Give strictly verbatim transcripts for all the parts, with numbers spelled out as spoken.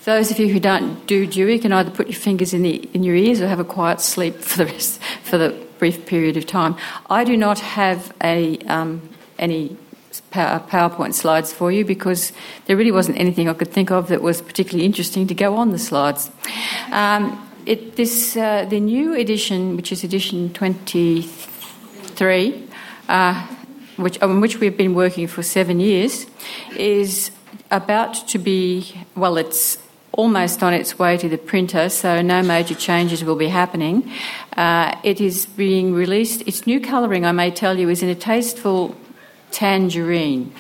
those of you who don't do Dewey can either put your fingers in the in your ears or have a quiet sleep for the rest for the brief period of time. I do not have a um, any PowerPoint slides for you because there really wasn't anything I could think of that was particularly interesting to go on the slides. Um, it, this uh, the new edition, which is edition twenty-three, uh, which on which we've been working for seven years, is about to be well. It's almost on its way to the printer, so no major changes will be happening. Uh, it is being released. Its new colouring, I may tell you, is in a tasteful tangerine.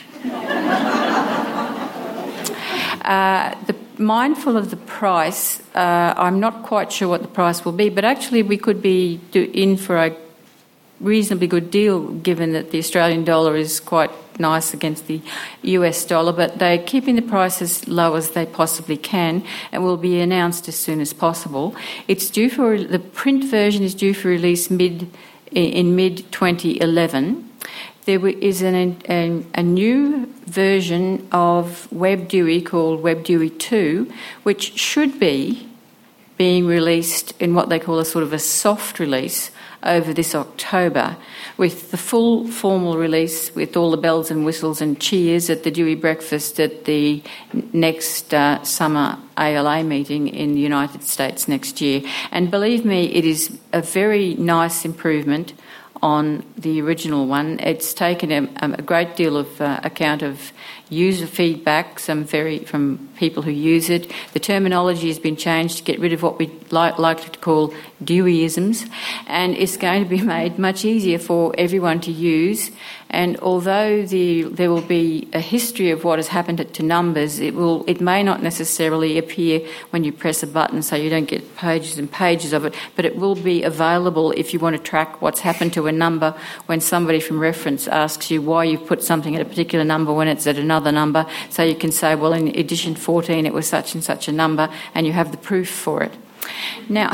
uh, the, mindful of the price, uh, I'm not quite sure what the price will be, but actually we could be do, in for a reasonably good deal given that the Australian dollar is quite nice against the U S dollar, but they're keeping the price as low as they possibly can and will be announced as soon as possible. It's due for the print version is due for release mid in mid twenty eleven. There is an, an, a new version of WebDewey called WebDewey two, which should be being released in what they call a sort of a soft release over this October, with the full formal release with all the bells and whistles and cheers at the Dewey breakfast at the next uh, summer A L A meeting in the United States next year. And believe me, it is a very nice improvement on the original one. It's taken a, a great deal of uh, account of user feedback, some very from people who use it. The terminology has been changed to get rid of what we like, like to call Deweyisms, and it's going to be made much easier for everyone to use. And although the, there will be a history of what has happened to numbers, it will it may not necessarily appear when you press a button, so you don't get pages and pages of it, but it will be available if you want to track what's happened to a number when somebody from reference asks you why you've put something at a particular number when it's at another number. So you can say, well, in edition fourteen it was such and such a number, and you have the proof for it. Now,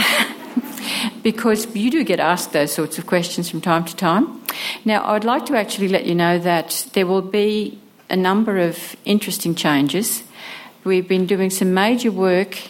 because you do get asked those sorts of questions from time to time. Now, I'd like to actually let you know that there will be a number of interesting changes. We've been doing some major work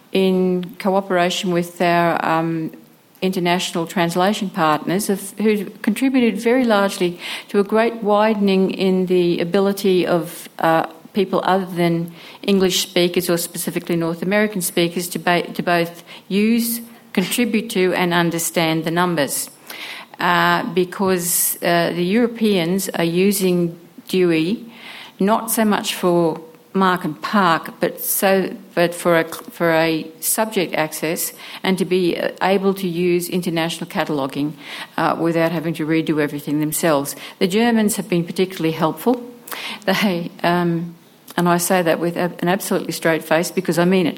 in cooperation with our um, international translation partners of, who contributed very largely to a great widening in the ability of uh, people other than English speakers or specifically North American speakers to, ba- to both use, contribute to and understand the numbers. Uh, because uh, the Europeans are using Dewey not so much for Mark and Park, but so but for a for a subject access and to be able to use international cataloguing uh, without having to redo everything themselves. The Germans have been particularly helpful. They um, and I say that with an absolutely straight face because I mean it.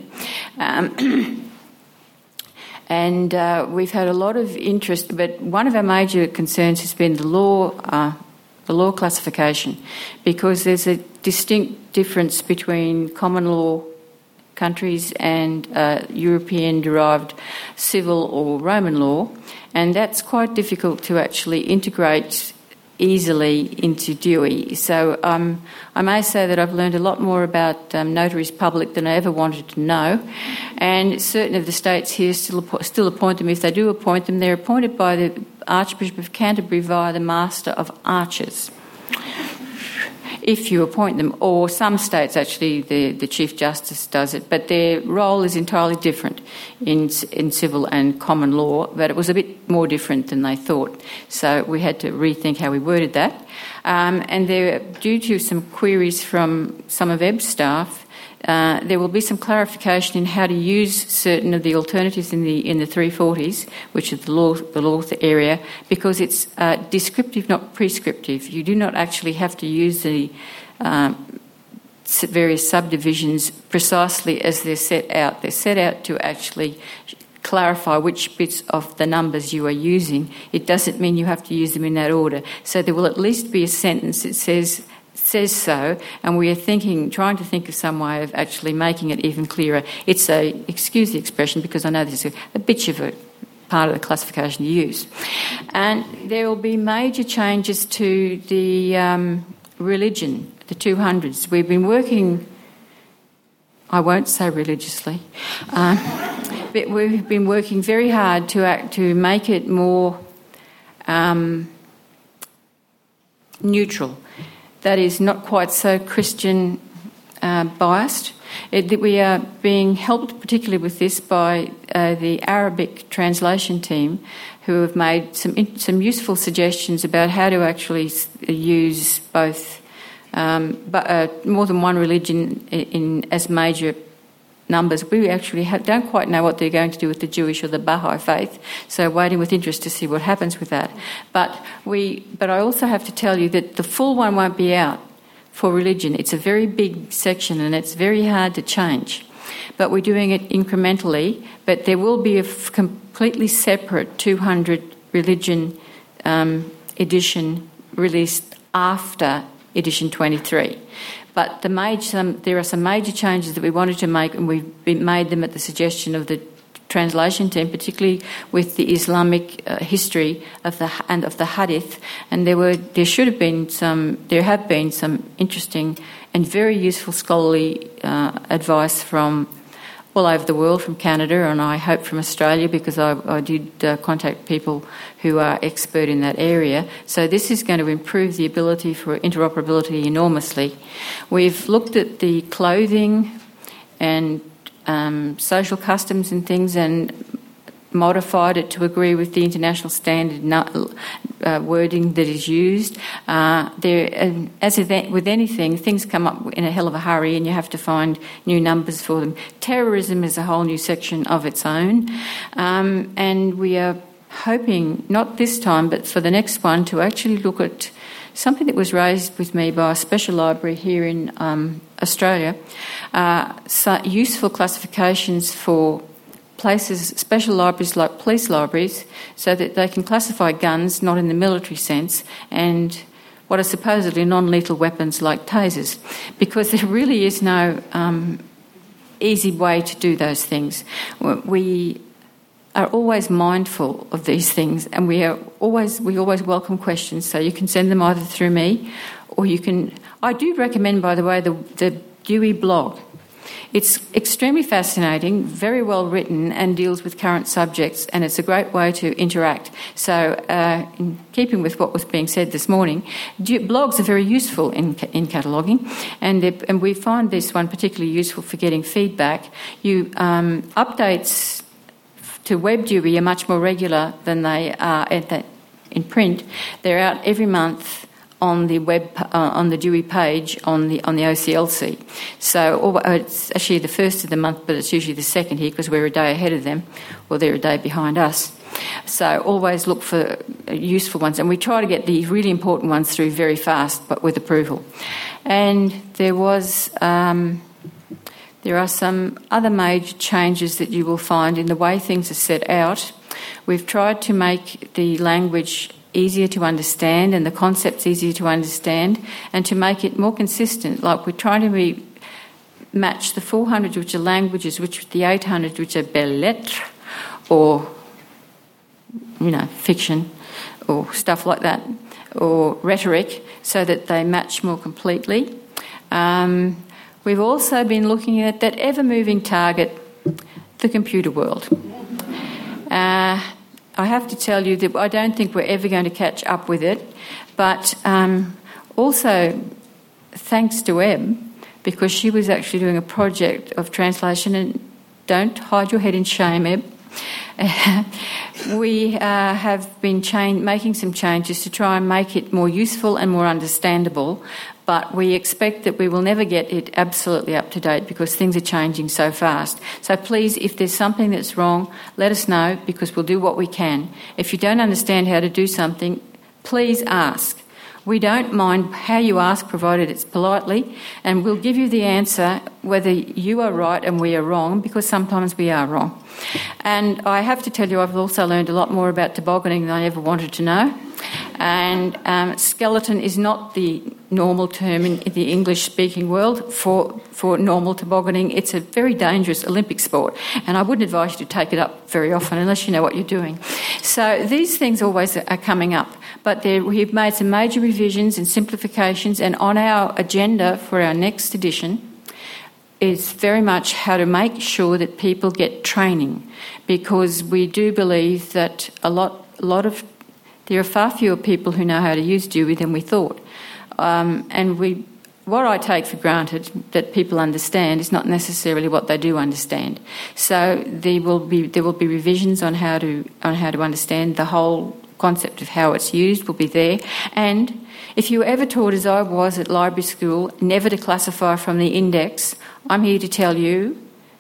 Um, And uh, we've had a lot of interest, but one of our major concerns has been the law, uh, the law classification, because there's a distinct difference between common law countries and uh, European-derived civil or Roman law, and that's quite difficult to actually integrate easily into Dewey. So um, I may say that I've learned a lot more about um, notaries public than I ever wanted to know, and certain of the states here still still appoint them. If they do appoint them, they're appointed by the Archbishop of Canterbury via the Master of Archers, if you appoint them, or some states actually the, the Chief Justice does it, but their role is entirely different in in civil and common law, but it was a bit more different than they thought, so we had to rethink how we worded that. Um, and there, due to some queries from some of E B S staff, uh, there will be some clarification in how to use certain of the alternatives in the in the three forties, which is the law the law area, because it's uh, descriptive, not prescriptive. You do not actually have to use the um, various subdivisions precisely as they're set out. They're set out to actually clarify which bits of the numbers you are using. It doesn't mean you have to use them in that order. So there will at least be a sentence that says says so, and we are thinking, trying to think of some way of actually making it even clearer. It's a, excuse the expression, because I know this is a, a bitch of a part of the classification to use. And there will be major changes to the um, religion, the two hundreds. We've been working I won't say religiously, um, but we've been working very hard to act to make it more um, neutral. That is, not quite so Christian uh, biased. It, that we are being helped particularly with this by uh, the Arabic translation team, who have made some some useful suggestions about how to actually use both um, but, uh, more than one religion in, in as major numbers. We actually have, don't quite know what they're going to do with the Jewish or the Baha'i faith, so waiting with interest to see what happens with that. But we, but I also have to tell you that the full one won't be out for religion. It's a very big section and it's very hard to change. But we're doing it incrementally, but there will be a f- completely separate two hundred religion um, edition released after edition twenty-three. But the major, some, there are some major changes that we wanted to make, and we've been, made them at the suggestion of the translation team, particularly with the Islamic uh, history of the and of the Hadith. And there were, there should have been some, there have been some interesting and very useful scholarly uh, advice from all over the world, from Canada, and I hope from Australia, because I, I did uh, contact people who are expert in that area. So this is going to improve the ability for interoperability enormously. We've looked at the clothing and um, social customs and things and modified it to agree with the international standard uh, wording that is used. Uh, there, and as with anything, things come up in a hell of a hurry and you have to find new numbers for them. Terrorism is a whole new section of its own. Um, and we are hoping, not this time, but for the next one, to actually look at something that was raised with me by a special library here in um, Australia, uh, so useful classifications for places, special libraries like police libraries, so that they can classify guns, not in the military sense, and what are supposedly non-lethal weapons like tasers, because there really is no um, easy way to do those things. We are always mindful of these things, and we are always we always welcome questions, so you can send them either through me or you can... I do recommend, by the way, the, the Dewey blog. It's extremely fascinating, very well written, and deals with current subjects, and it's a great way to interact. So, uh, in keeping with what was being said this morning, blogs are very useful in in cataloguing, and and we find this one particularly useful for getting feedback. You um, updates to WebDewey are much more regular than they are at the, in print. They're out every month on the web uh, on the Dewey page on the on the O C L C. So or, uh, it's actually the first of the month, but it's usually the second here because we're a day ahead of them, or they're a day behind us. So always look for useful ones, and we try to get the really important ones through very fast, but with approval. And there was um, there are some other major changes that you will find in the way things are set out. We've tried to make the language easier to understand and the concepts easier to understand, and to make it more consistent. Like we're trying to be, match the four hundred, which are languages, which the eight hundred, which are belles lettres, or, you know, fiction, or stuff like that, or rhetoric, so that they match more completely. Um, we've also been looking at that ever-moving target, the computer world. Uh, I have to tell you that I don't think we're ever going to catch up with it, but um, also thanks to Em, because she was actually doing a project of translation, and don't hide your head in shame, Em. we uh, have been change- making some changes to try and make it more useful and more understandable, but we expect that we will never get it absolutely up to date because things are changing so fast. So please, if there's something that's wrong, let us know, because we'll do what we can. If you don't understand how to do something, please ask. We don't mind how you ask, provided it's politely, and we'll give you the answer whether you are right and we are wrong, because sometimes we are wrong. And I have to tell you, I've also learned a lot more about tobogganing than I ever wanted to know. And um, skeleton is not the normal term in, in the English-speaking world for, for normal tobogganing. It's a very dangerous Olympic sport, and I wouldn't advise you to take it up very often unless you know what you're doing. So these things always are coming up, but there, we've made some major revisions and simplifications, and on our agenda for our next edition is very much how to make sure that people get training, because we do believe that a lot, a lot of there are far fewer people who know how to use Dewey than we thought, um, and we. What I take for granted that people understand is not necessarily what they do understand. So there will be there will be revisions on how to on how to understand the whole concept of how it's used will be there. And if you were ever taught, as I was at library school, never to classify from the index, I'm here to tell you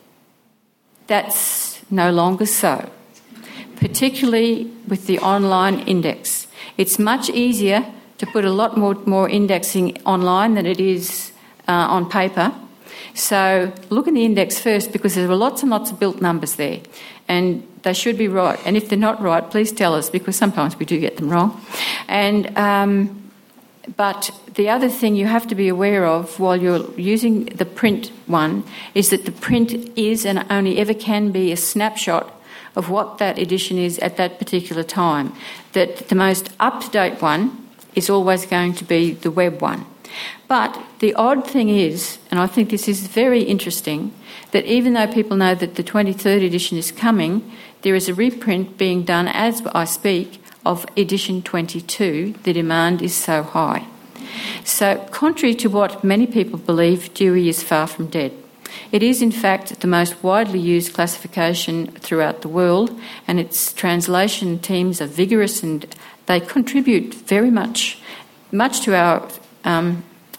that's no longer so, particularly with the online index. It's much easier to put a lot more, more indexing online than it is uh, on paper. So look at the index first, because there are lots and lots of built numbers there, and they should be right. And if they're not right, please tell us, because sometimes we do get them wrong. And um, but the other thing you have to be aware of while you're using the print one is that the print is and only ever can be a snapshot of what that edition is at that particular time. That the most up-to-date one is always going to be the web one. But the odd thing is, and I think this is very interesting, that even though people know that the twenty-third edition is coming, there is a reprint being done as I speak of edition twenty-two. The demand is so high. So contrary to what many people believe, Dewey is far from dead. It is in fact the most widely used classification throughout the world, and its translation teams are vigorous and they contribute very much, much to our um,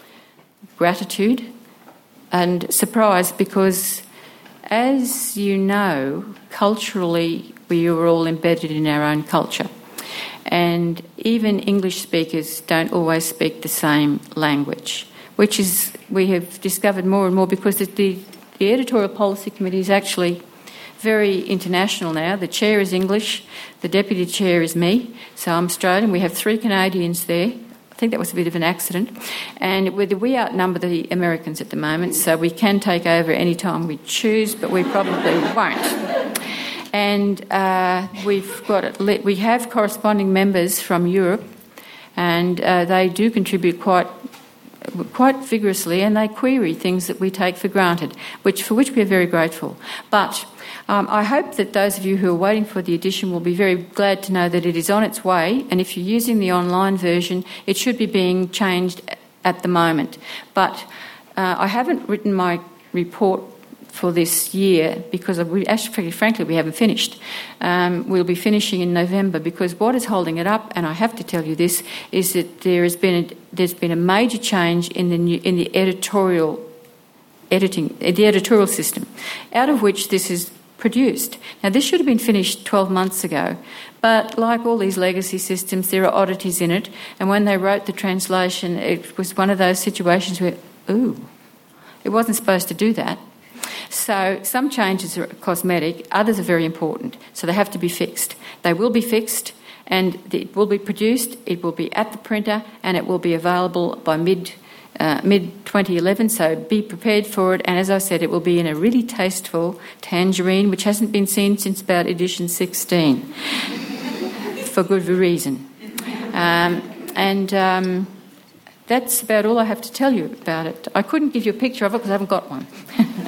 gratitude and surprise, because, as you know, culturally we are all embedded in our own culture, and even English speakers don't always speak the same language, which is we have discovered more and more, because the, the, the editorial policy committee is actually very international now. The chair is English, the deputy chair is me, so I'm Australian. We have three Canadians there. I think that was a bit of an accident. And we outnumber the Americans at the moment, so we can take over any time we choose, but we probably won't. And uh, we've got we have corresponding members from Europe, and uh, they do contribute quite quite vigorously, and they query things that we take for granted, which for which we are very grateful. But um, I hope that those of you who are waiting for the edition will be very glad to know that it is on its way, and if you're using the online version, it should be being changed at the moment. But uh, I haven't written my report for this year because we actually, frankly, we haven't finished. Um, we'll be finishing in November, because what is holding it up, and I have to tell you this, is that there has been a, there's been a major change in the new, in the editorial editing, the editorial system, out of which this is produced. Now, this should have been finished twelve months ago, but like all these legacy systems, there are oddities in it, and when they wrote the translation, it was one of those situations where, ooh, it wasn't supposed to do that. So some changes are cosmetic, others are very important, so they have to be fixed. They will be fixed, and it will be produced, it will be at the printer, and it will be available by mid uh, mid twenty eleven, so be prepared for it. And as I said, it will be in a really tasteful tangerine, which hasn't been seen since about edition sixteen, for good reason. Um, and um, that's about all I have to tell you about it. I couldn't give you a picture of it because I haven't got one.